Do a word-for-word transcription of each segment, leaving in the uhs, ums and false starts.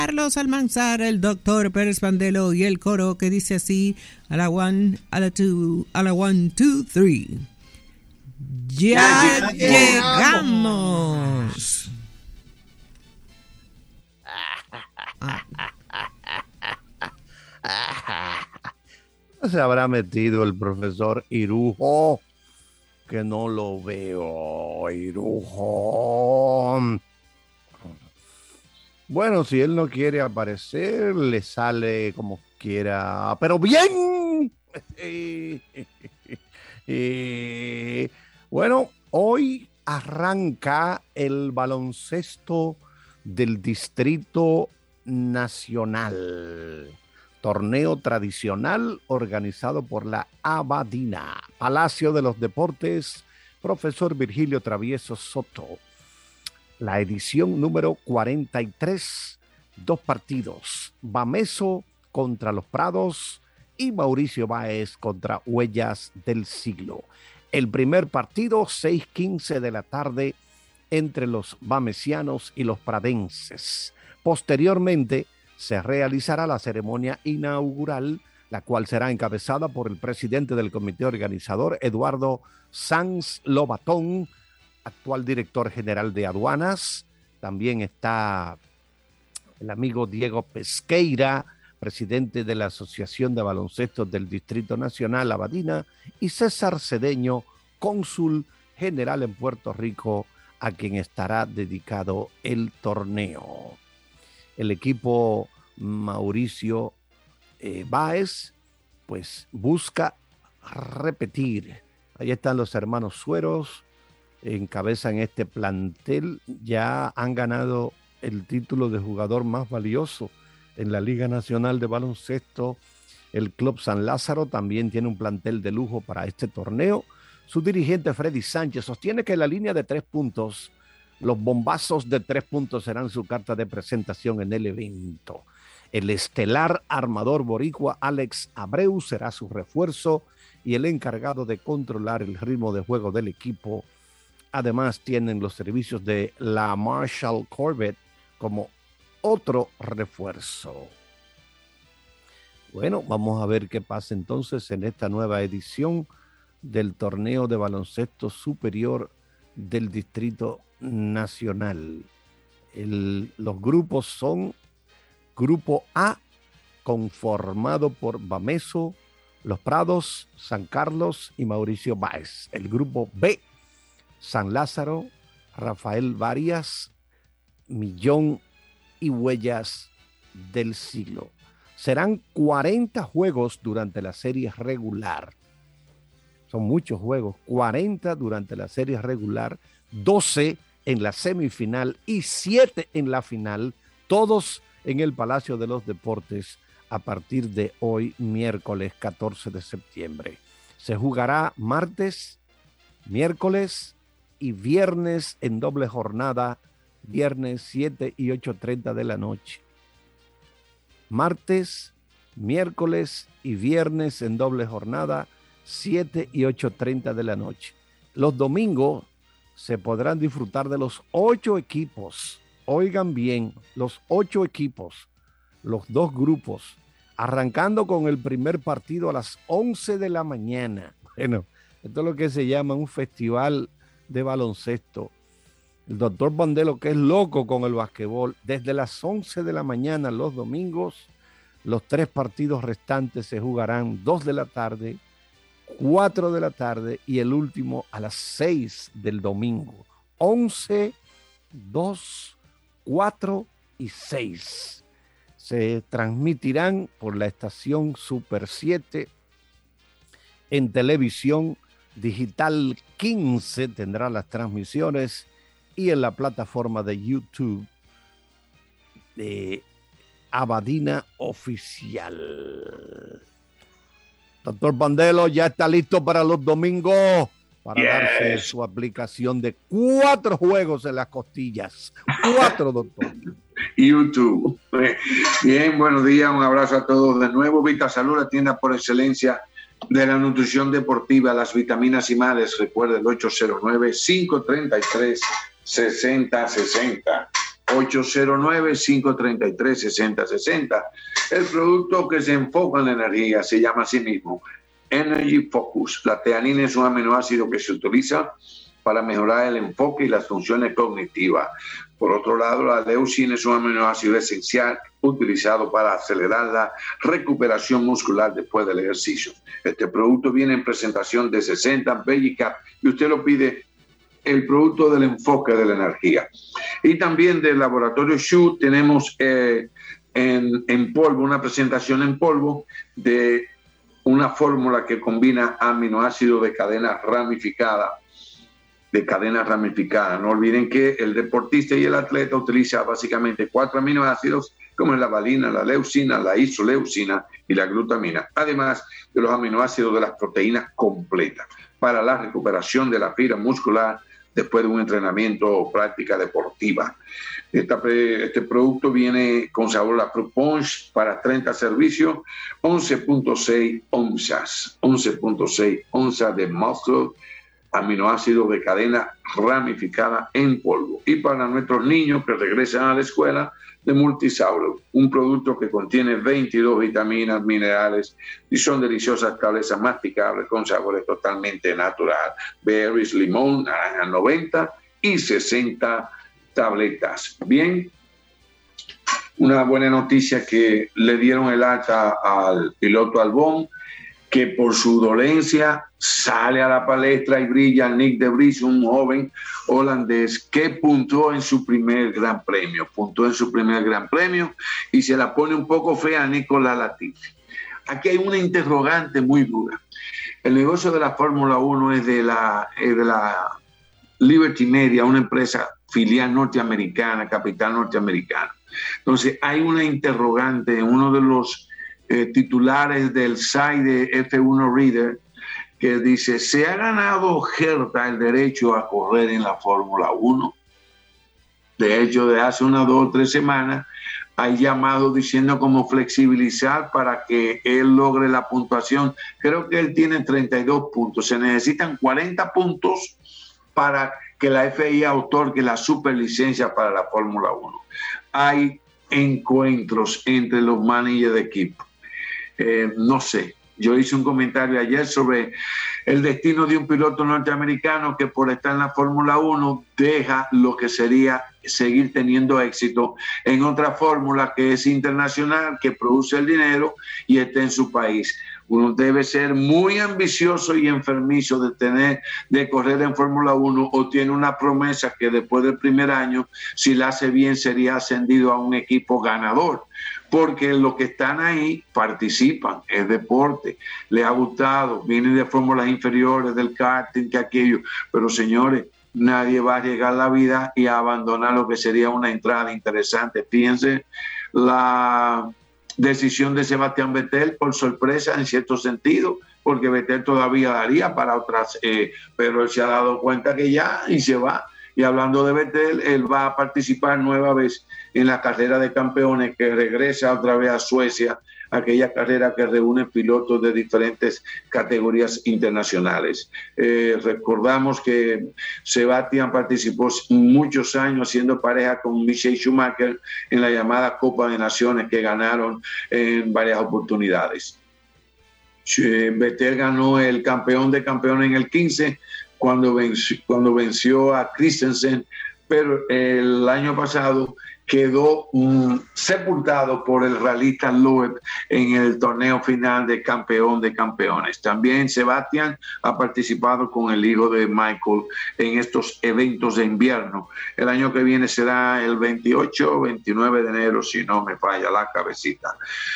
Carlos Almanzar, el doctor Pérez Pandelo y el coro que dice así, a la one, a la two, a la one, two, three. ¡Ya, ya llegamos! Se habrá metido el profesor Irujo, que no lo veo, Irujo. Bueno, si él no quiere aparecer, le sale como quiera, pero bien. Bueno, hoy arranca el baloncesto del Distrito Nacional. Torneo tradicional organizado por la Abadina, Palacio de los Deportes, profesor Virgilio Travieso Soto. La edición número cuarenta y tres, dos partidos, Bameso contra Los Prados y Mauricio Báez contra Huellas del Siglo. El primer partido, seis quince de la tarde, entre los bamesianos y los pradenses. Posteriormente, se realizará la ceremonia inaugural, la cual será encabezada por el presidente del comité organizador, Eduardo Sanz Lobatón, actual director general de aduanas. También está el amigo Diego Pesqueira, presidente de la Asociación de Baloncesto del Distrito Nacional, Abadina, y César Cedeño, cónsul general en Puerto Rico, a quien estará dedicado el torneo. El equipo Mauricio eh, Báez, pues busca repetir. Ahí están los hermanos Sueros, encabezan este plantel, ya han ganado el título de jugador más valioso en la Liga Nacional de Baloncesto. El Club San Lázaro también tiene un plantel de lujo para este torneo. Su dirigente Freddy Sánchez sostiene que la línea de tres puntos, los bombazos de tres puntos serán su carta de presentación en el evento. El estelar armador boricua Alex Abreu será su refuerzo y el encargado de controlar el ritmo de juego del equipo. Además, tienen los servicios de la Marshall Corvette como otro refuerzo. Bueno, vamos a ver qué pasa entonces en esta nueva edición del torneo de baloncesto superior del Distrito Nacional. El, los grupos son Grupo A, conformado por Bameso, Los Prados, San Carlos y Mauricio Báez. El Grupo B, San Lázaro, Rafael Varias, Millón y Huellas del Siglo. Serán cuarenta juegos durante la serie regular. Son muchos juegos, cuarenta durante la serie regular, doce en la semifinal y siete en la final, todos en el Palacio de los Deportes a partir de hoy, miércoles catorce de septiembre. Se jugará martes, miércoles y viernes en doble jornada, viernes siete y ocho treinta de la noche. Martes, miércoles y viernes en doble jornada, siete y ocho treinta de la noche. Los domingos se podrán disfrutar de los ocho equipos. Oigan bien, los ocho equipos, los dos grupos, arrancando con el primer partido a las once de la mañana. Bueno, esto es lo que se llama un festival de baloncesto. El doctor Pandelo, que es loco con el basquetbol, desde las once de la mañana los domingos, los tres partidos restantes se jugarán dos de la tarde, cuatro de la tarde y el último a las seis del domingo. once, dos, cuatro y seis. Se transmitirán por la estación Super siete en televisión digital quince, tendrá las transmisiones, y en la plataforma de YouTube de Abadina Oficial. Doctor Pandelo ya está listo para los domingos para yes. darse su aplicación de cuatro juegos en las costillas. Cuatro, doctor. YouTube. Bien, buenos días, un abrazo a todos de nuevo. VitaSalud, la tienda por excelencia de la nutrición deportiva, las vitaminas y males. Recuerda el ocho cero nueve, cinco tres tres, seis cero seis cero. ocho cero nueve, cinco tres tres, seis cero seis cero. El producto que se enfoca en la energía se llama a sí mismo Energy Focus. La teanina es un aminoácido que se utiliza para mejorar el enfoque y las funciones cognitivas. Por otro lado, la leucina es un aminoácido esencial utilizado para acelerar la recuperación muscular después del ejercicio. Este producto viene en presentación de sesenta Bellicap y usted lo pide, el producto del enfoque de la energía. Y también del laboratorio Shu tenemos eh, en, en polvo, una presentación en polvo de una fórmula que combina aminoácidos de cadena ramificada de cadena ramificada. No olviden que el deportista y el atleta utiliza básicamente cuatro aminoácidos, como la valina, la leucina, la isoleucina y la glutamina, además de los aminoácidos de las proteínas completas, para la recuperación de la fibra muscular después de un entrenamiento o práctica deportiva. Esta, este producto viene con sabor a Fruit Punch para treinta servicios, once punto seis onzas, once punto seis onzas de muscle, aminoácidos de cadena ramificada en polvo. Y para nuestros niños que regresan a la escuela, de Multisauro, un producto que contiene veintidós vitaminas, minerales y son deliciosas tabletas masticables con sabores totalmente natural. Berries, limón, naranja noventa y sesenta tabletas. Bien, una buena noticia que le dieron el alta al piloto Albon, que por su dolencia sale a la palestra y brilla Nick de Vries, un joven holandés que puntuó en su primer gran premio, puntuó en su primer gran premio y se la pone un poco fea a Nicolás Latifi. Aquí hay una interrogante muy dura. El negocio de la Fórmula uno es de la, es de la Liberty Media, una empresa filial norteamericana, capital norteamericano. Entonces hay una interrogante en uno de los Eh, titulares del site de F uno Reader, que dice: ¿se ha ganado Herta el derecho a correr en la Fórmula uno? De hecho, de hace unas dos o tres semanas hay llamados diciendo cómo flexibilizar para que él logre la puntuación. Creo que él tiene treinta y dos puntos. Se necesitan cuarenta puntos para que la F I A otorgue la superlicencia para la Fórmula uno. Hay encuentros entre los managers de equipo. Eh, no sé, yo hice un comentario ayer sobre el destino de un piloto norteamericano que por estar en la Fórmula uno deja lo que sería seguir teniendo éxito en otra fórmula que es internacional, que produce el dinero y está en su país. Uno debe ser muy ambicioso y enfermizo de tener, de correr en Fórmula uno, o tiene una promesa que después del primer año, si la hace bien, sería ascendido a un equipo ganador. Porque los que están ahí participan, es deporte, les ha gustado, vienen de fórmulas inferiores, del karting, que aquello. Pero señores, nadie va a arriesgar la vida y a abandonar lo que sería una entrada interesante. Fíjense la decisión de Sebastián Vettel, por sorpresa en cierto sentido, porque Vettel todavía daría para otras, eh, pero él se ha dado cuenta que ya y se va. Y hablando de Vettel, él va a participar nueva vez en la carrera de campeones, que regresa otra vez a Suecia, aquella carrera que reúne pilotos de diferentes categorías internacionales. Eh, recordamos que Sebastián participó muchos años siendo pareja con Michael Schumacher en la llamada Copa de Naciones, que ganaron en varias oportunidades. Vettel ganó el campeón de campeones en el quince, cuando venció, cuando venció a Christensen, pero el año pasado quedó um, sepultado por el ralista Loeb en el torneo final de campeón de campeones. También Sebastián ha participado con el hijo de Michael en estos eventos de invierno. El año que viene será el veintiocho o veintinueve de enero, si no me falla la cabecita.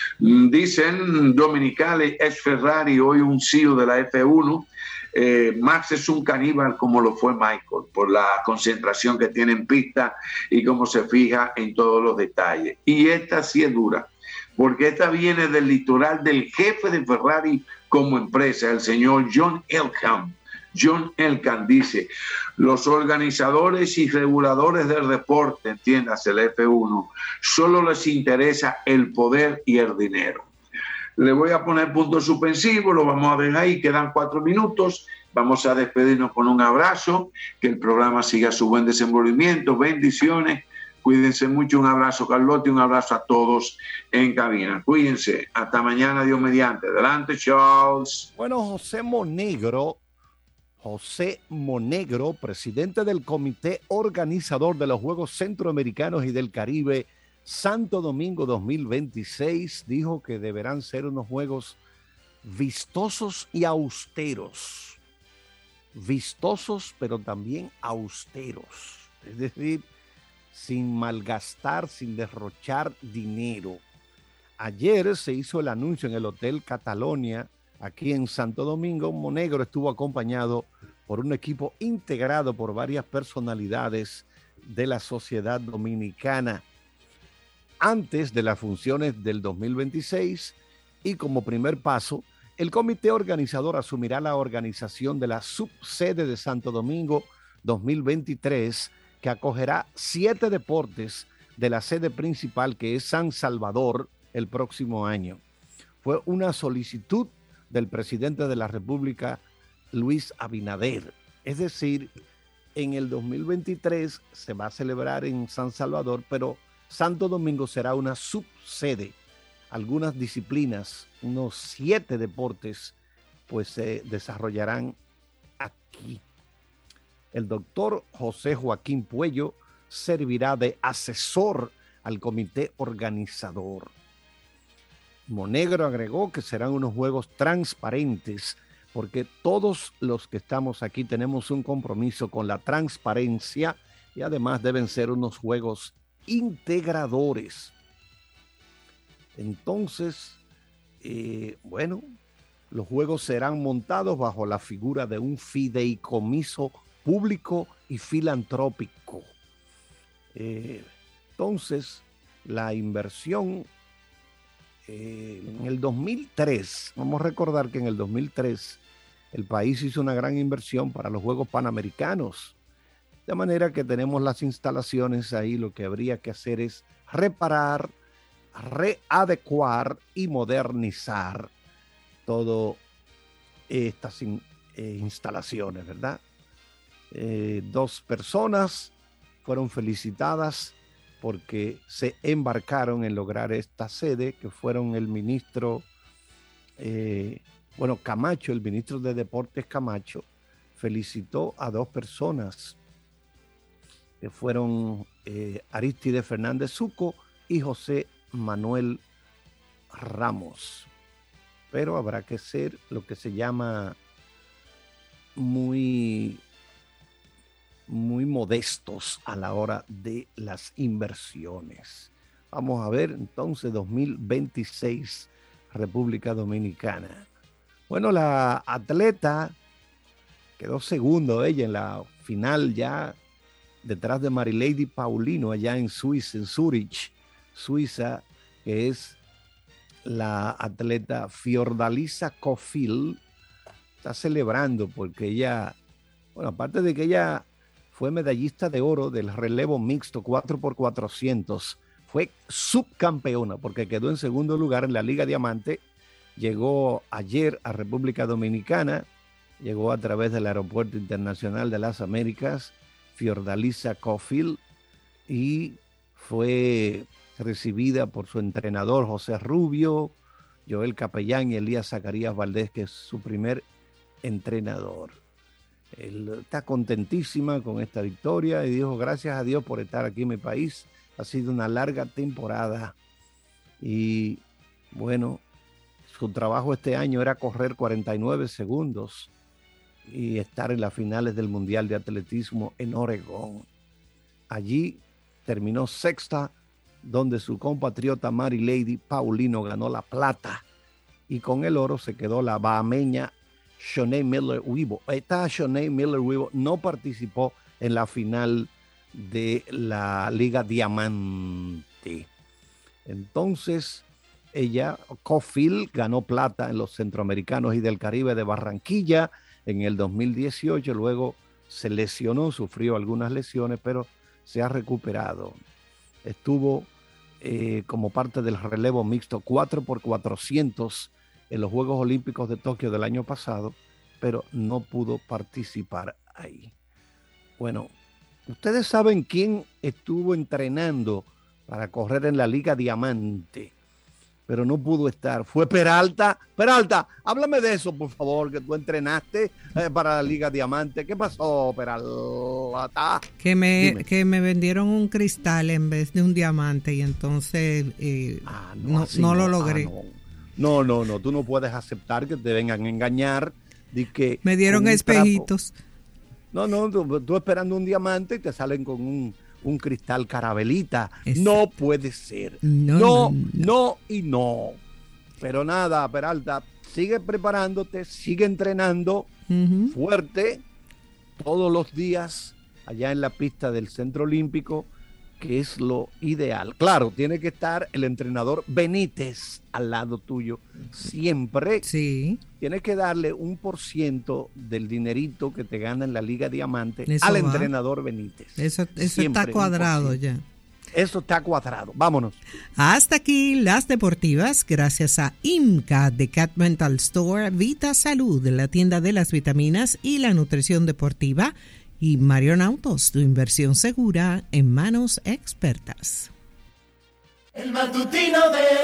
Dicen Dominicali, ex Ferrari, hoy un C E O de la F uno, Eh, Max es un caníbal como lo fue Michael, por la concentración que tiene en pista y cómo se fija en todos los detalles. Y esta sí es dura, porque esta viene del litoral del jefe de Ferrari como empresa, el señor John Elkann. John Elkann dice: los organizadores y reguladores del deporte, entiéndase el F uno, solo les interesa el poder y el dinero. Le voy a poner punto suspensivo, lo vamos a ver ahí, quedan cuatro minutos. Vamos a despedirnos con un abrazo, que el programa siga su buen desenvolvimiento. Bendiciones, Cuídense mucho, un abrazo Carlota y un abrazo a todos en cabina. Cuídense, hasta mañana, Dios mediante. Adelante, Charles. Bueno, José Monegro, José Monegro, presidente del comité organizador de los Juegos Centroamericanos y del Caribe Santo Domingo dos mil veintiséis, dijo que deberán ser unos juegos vistosos y austeros. Vistosos, pero también austeros. Es decir, sin malgastar, sin derrochar dinero. Ayer se hizo el anuncio en el Hotel Catalonia, aquí en Santo Domingo. Monegro estuvo acompañado por un equipo integrado por varias personalidades de la sociedad dominicana. Antes de las funciones del dos mil veintiséis, y como primer paso, el comité organizador asumirá la organización de la subsede de Santo Domingo dos mil veintitrés, que acogerá siete deportes de la sede principal, que es San Salvador, el próximo año. Fue una solicitud del presidente de la República, Luis Abinader. Es decir, en el dos mil veintitrés se va a celebrar en San Salvador, pero Santo Domingo será una subsede. Algunas disciplinas, unos siete deportes, pues se desarrollarán aquí. El doctor José Joaquín Puello servirá de asesor al comité organizador. Monegro agregó que serán unos juegos transparentes, porque todos los que estamos aquí tenemos un compromiso con la transparencia y además deben ser unos juegos integradores. Entonces, eh, bueno, los juegos serán montados bajo la figura de un fideicomiso público y filantrópico. Eh, entonces, la inversión eh, en el dos mil tres, vamos a recordar que en el dos mil tres el país hizo una gran inversión para los Juegos Panamericanos, de manera que tenemos las instalaciones ahí. Lo que habría que hacer es reparar, readecuar y modernizar todas estas in, eh, instalaciones, ¿verdad? Eh, dos personas fueron felicitadas porque se embarcaron en lograr esta sede, que fueron el ministro, eh, bueno, Camacho, el ministro de Deportes Camacho, felicitó a dos personas, que fueron eh, Aristide Fernández Zuco y José Manuel Ramos. Pero habrá que ser lo que se llama muy... muy modestos a la hora de las inversiones. Vamos a ver entonces dos mil veintiséis, República Dominicana. Bueno, la atleta quedó segundo, ella en la final, ya detrás de Marilady Paulino, allá en Suiza, en Zurich, Suiza, que es la atleta Fiordalisa Cofield. Está celebrando porque ella, bueno, aparte de que ella fue medallista de oro del relevo mixto cuatro por cuatrocientos. Fue subcampeona porque quedó en segundo lugar en la Liga Diamante. Llegó ayer a República Dominicana, llegó a través del Aeropuerto Internacional de las Américas, Fiordalisa Cofield, y fue recibida por su entrenador José Rubio, Joel Capellán y Elías Zacarías Valdés, que es su primer entrenador. Él está contentísima con esta victoria y dijo: gracias a Dios por estar aquí en mi país. Ha sido una larga temporada y bueno, su trabajo este año era correr cuarenta y nueve segundos y estar en las finales del Mundial de Atletismo en Oregón. Allí terminó sexta, donde su compatriota Marilady Paulino ganó la plata, y con el oro se quedó la bahameña Shaunae Miller-Uibo. Esta Shaunae Miller-Uibo no participó en la final de la Liga Diamante. Entonces, ella, Cofield, ganó plata en los Centroamericanos y del Caribe de Barranquilla en el dos mil dieciocho. Luego se lesionó, sufrió algunas lesiones, pero se ha recuperado. Estuvo eh, como parte del relevo mixto cuatro por cuatrocientos en los Juegos Olímpicos de Tokio del año pasado, pero no pudo participar ahí. Bueno, Ustedes saben quién estuvo entrenando para correr en la Liga Diamante, pero no pudo estar. Fue Peralta. Peralta, háblame de eso, por favor, que tú entrenaste eh, para la Liga Diamante. ¿Qué pasó, Peralta? Que me, que me vendieron un cristal en vez de un diamante y entonces eh, ah, no, no, no no lo logré. Ah, no. no, no, no, tú no puedes aceptar que te vengan a engañar. De que me dieron espejitos. Trapo. No, no, tú, tú esperando un diamante y te salen con un, un cristal carabelita. Exacto. No puede ser. No no, no, no, no y no. Pero nada, Peralta, sigue preparándote, sigue entrenando uh-huh. fuerte todos los días allá en la pista del Centro Olímpico, que es lo ideal. Claro, tiene que estar el entrenador Benítez al lado tuyo siempre. Sí. Tienes que darle un por ciento del dinerito que te gana en la Liga Diamante eso al va. entrenador Benítez. Eso, eso está cuadrado ya. Eso está cuadrado. Vámonos. Hasta aquí las deportivas, gracias a IMCA de Cat Mental Store, Vita Salud, la tienda de las vitaminas y la nutrición deportiva, y Marion Autos, tu inversión segura en manos expertas. El matutino de